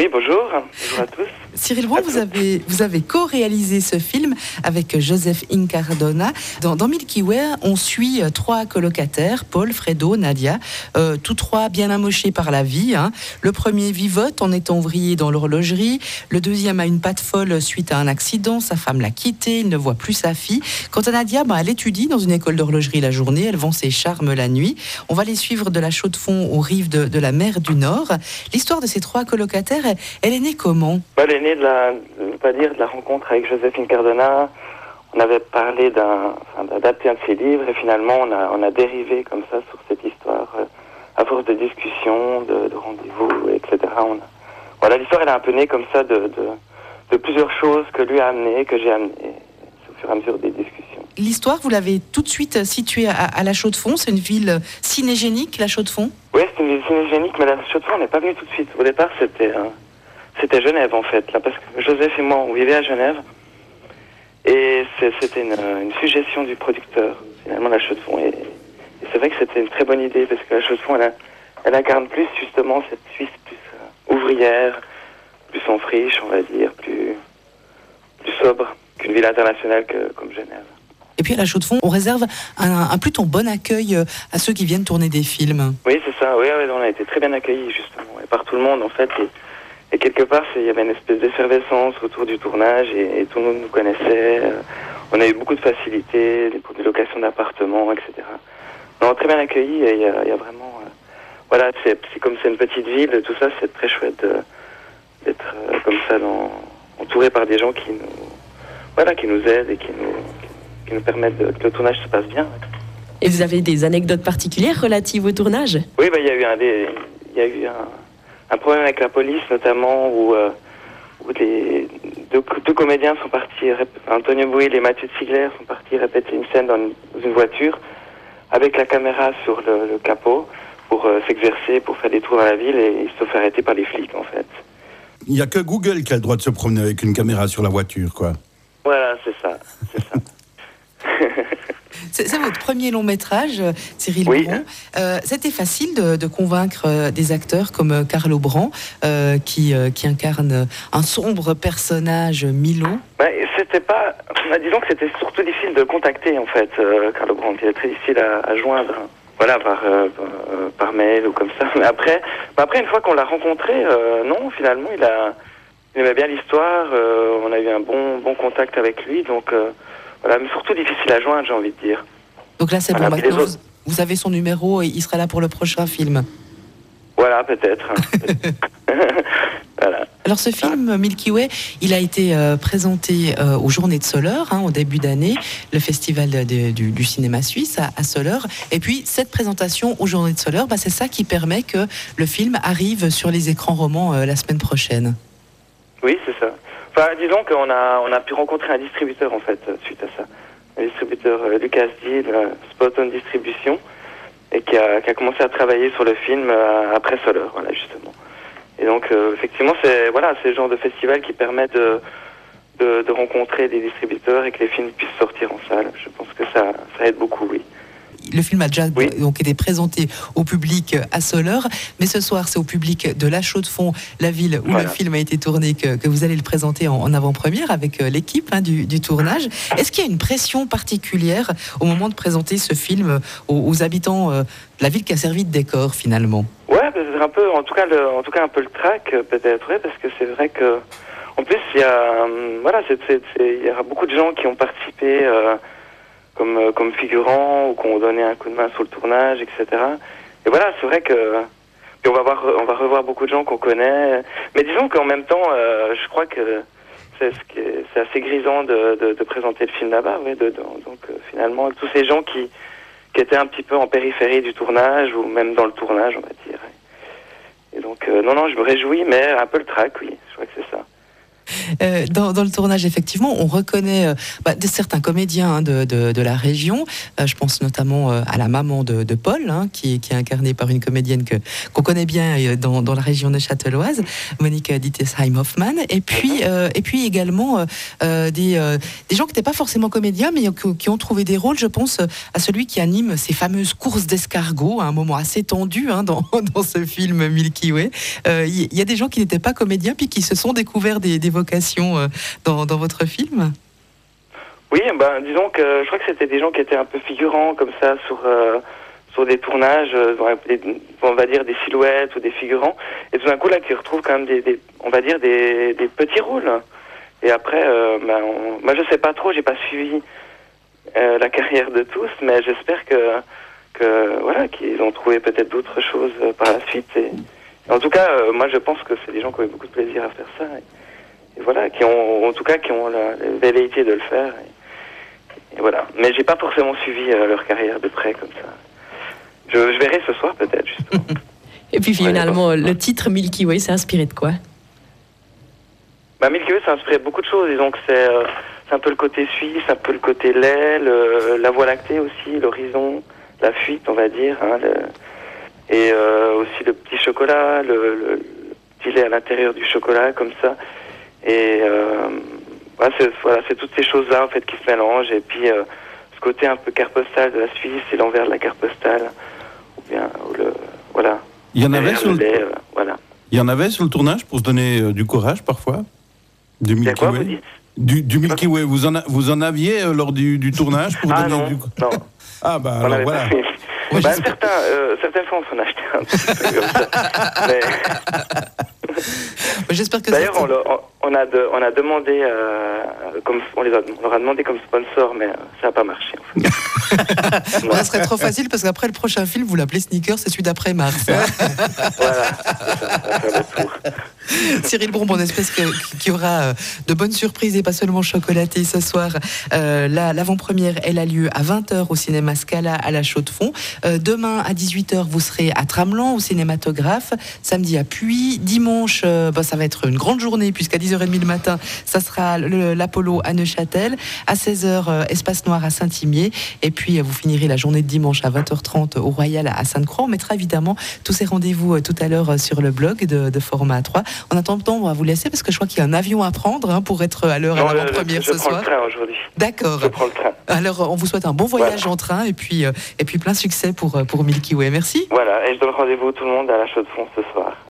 Oui, bonjour. Bonjour à tous. Cyril Brand, vous avez co-réalisé ce film avec Joseph Incardona. Dans Milky Way, on suit 3 colocataires, Paul, Fredo, Nadia, tous 3 bien amochés par la vie. Le premier vivote en étant ouvrier dans l'horlogerie. Le deuxième a une patte folle suite à un accident. Sa femme l'a quitté, il ne voit plus sa fille. Quant à Nadia, elle étudie dans une école d'horlogerie la journée, elle vend ses charmes la nuit. On va les suivre de la Chaux-de-Fonds aux rives de la mer du Nord. L'histoire de ces 3 colocataires, elle est née comment ? Elle est née de la rencontre avec Joseph Incardona. On avait parlé d'adapter un de ses livres et finalement on a dérivé comme ça sur cette histoire à force de discussions, de rendez-vous, etc. L'histoire elle est un peu née comme ça de plusieurs choses que lui a amenées, que j'ai amenées au fur et à mesure des discussions. L'histoire, vous l'avez tout de suite située à la Chaux-de-Fonds. C'est une ville cinégénique, la Chaux-de-Fonds ? Oui, c'est une ville cinégénique, mais la Chaux-de-Fonds, on n'est pas venu tout de suite. Au départ, c'était Genève, en fait, là, parce que Joseph et moi, on vivait à Genève. Et c'était une suggestion du producteur, finalement, la Chaux-de-Fonds. Et c'est vrai que c'était une très bonne idée, parce que la Chaux-de-Fonds, elle incarne plus, justement, cette Suisse plus ouvrière, plus en friche, on va dire, plus sobre qu'une ville internationale comme Genève. Et puis à la Chaux-de-Fonds, on réserve un plutôt bon accueil à ceux qui viennent tourner des films. Oui, c'est ça. Oui, on a été très bien accueillis, justement, et par tout le monde, en fait. Et quelque part, il y avait une espèce d'effervescence autour du tournage et tout le monde nous connaissait. On a eu beaucoup de facilités pour des locations d'appartements, etc. On a très bien accueillis et il y a vraiment... c'est comme c'est une petite ville, tout ça, c'est très chouette d'être comme ça, entouré par des gens qui nous aident et qui nous permettent que le tournage se passe bien. Et vous avez des anecdotes particulières relatives au tournage ? Oui, il y a eu un problème avec la police, notamment, où deux comédiens sont partis, Antonio Bouyl et Mathieu Ziegler sont partis répéter une scène dans une voiture avec la caméra sur le capot pour s'exercer, pour faire des tours dans la ville, et ils se sont fait arrêter par les flics, en fait. Il n'y a que Google qui a le droit de se promener avec une caméra sur la voiture, quoi. Voilà, c'est ça. C'est votre premier long métrage, Cyril Brand. C'était facile de convaincre des acteurs comme Carlo Brand, qui incarne un sombre personnage, Milo. Disons que c'était surtout difficile de le contacter, en fait, Carlo Brand. Il est très difficile à joindre, par mail ou comme ça. Mais après, une fois qu'on l'a rencontré, non, finalement, il aimait bien l'histoire. On a eu un bon contact avec lui, donc mais surtout difficile à joindre, j'ai envie de dire. Donc là, c'est bon. Maintenant, vous avez son numéro et il sera là pour le prochain film. Voilà, peut-être. Voilà. Alors ce film, Milky Way, il a été présenté aux Journées de Soleure, au début d'année, le festival du cinéma suisse à Soleure. Et puis cette présentation aux Journées de Soleure, c'est ça qui permet que le film arrive sur les écrans romans la semaine prochaine. Oui, c'est ça. Enfin, disons qu'on a pu rencontrer un distributeur, en fait, suite à ça. Un distributeur, Lucas Deal, Spot On Distribution, et qui a commencé à travailler sur le film après Soleure, justement. Et donc, effectivement, c'est le genre de festival qui permet de rencontrer des distributeurs et que les films puissent sortir en salle. Je pense que ça aide beaucoup, oui. Le film a déjà donc été présenté au public à Soleure, mais ce soir, c'est au public de la Chaux-de-Fonds, la ville où le film a été tourné, que vous allez le présenter en avant-première avec l'équipe du tournage. Est-ce qu'il y a une pression particulière au moment de présenter ce film aux habitants de la ville qui a servi de décor, finalement ? Ouais, peut-être un peu, en tout cas un peu le trac, peut-être, parce que c'est vrai que, en plus, il y a beaucoup de gens qui ont participé comme figurants ou qui ont donné un coup de main sur le tournage, etc. Et c'est vrai que on va revoir beaucoup de gens qu'on connaît. Mais disons qu'en même temps, je crois que c'est assez grisant de présenter le film là-bas. Donc finalement, tous ces gens qui étaient un petit peu en périphérie du tournage ou même dans le tournage, on va dire. Et donc, non, je me réjouis, mais un peu le trac, oui. Je crois que c'est ça. Dans le tournage, effectivement, on reconnaît certains comédiens de la région. Je pense notamment à la maman de Paul, qui est incarnée par une comédienne qu'on connaît bien dans la région neuchâteloise, Monique Dittesheim-Hoffmann. Et puis également des gens qui n'étaient pas forcément comédiens, mais qui ont trouvé des rôles. Je pense à celui qui anime ces fameuses courses d'escargots, à un moment assez tendu dans ce film Milky Way. Il y a des gens qui n'étaient pas comédiens, puis qui se sont découverts des vocations dans votre film. Oui, disons que je crois que c'était des gens qui étaient un peu figurants comme ça sur des tournages, on va dire des silhouettes ou des figurants, et tout d'un coup là qui retrouvent quand même des petits rôles. Et après, moi je sais pas trop, j'ai pas suivi la carrière de tous, mais j'espère que voilà, qu'ils ont trouvé peut-être d'autres choses par la suite. Et en tout cas, moi je pense que c'est des gens qui ont eu beaucoup de plaisir à faire ça. Et voilà, qui ont la velléité de le faire. Et voilà. Mais j'ai pas forcément suivi leur carrière de près comme ça. Je verrai ce soir peut-être, justement. Et puis finalement, le titre Milky Way, c'est inspiré de quoi? Milky Way, c'est inspiré de beaucoup de choses. Disons que c'est un peu le côté suisse, un peu le côté lait, la voie lactée aussi, l'horizon, la fuite, on va dire. Et aussi le petit chocolat, le petit lait à l'intérieur du chocolat, comme ça. Et c'est toutes ces choses-là en fait qui se mélangent. Et puis ce côté un peu carte postale de la Suisse et l'envers de la carte postale, voilà. Il y en avait sur lait, voilà. Il y en avait sur le tournage pour se donner du courage parfois. Du Milky Way. Vous dites du Milky Way. Vous en aviez lors du tournage pour donner non, du. Non. Ah bah alors voilà. Certaines fois on s'en achetait un petit peu comme ça. Mais... J'espère que d'ailleurs on a demandé on leur a demandé comme sponsor, mais ça n'a pas marché en fait. Ça serait trop facile parce qu'après le prochain film vous l'appelez Sneakers, c'est celui d'après Mars. Voilà, ça va faire le tour. Cyril Brombon, on espère qu'il y aura de bonnes surprises et pas seulement chocolatées ce soir. L'avant-première, elle a lieu à 20h au cinéma Scala à la Chaux-de-Fonds. Demain à 18h, vous serez à Tramelan au cinématographe. Samedi à Puy. Dimanche, ça va être une grande journée puisqu'à 10h30 le matin, ça sera l'Apollo à Neuchâtel. À 16h, Espace Noir à Saint-Imier. Et puis, vous finirez la journée de dimanche à 20h30 au Royal à Sainte-Croix. On mettra évidemment tous ces rendez-vous tout à l'heure sur le blog de Format 3. En attendant, on va vous laisser parce que je crois qu'il y a un avion à prendre pour être à l'heure à l'avant-première ce soir. Je prends le train aujourd'hui. D'accord. Je prends le train. Alors, on vous souhaite un bon voyage en train et puis plein succès pour Milky Way. Merci. Voilà, et je donne rendez-vous tout le monde à la Chaux-de-Fonds ce soir.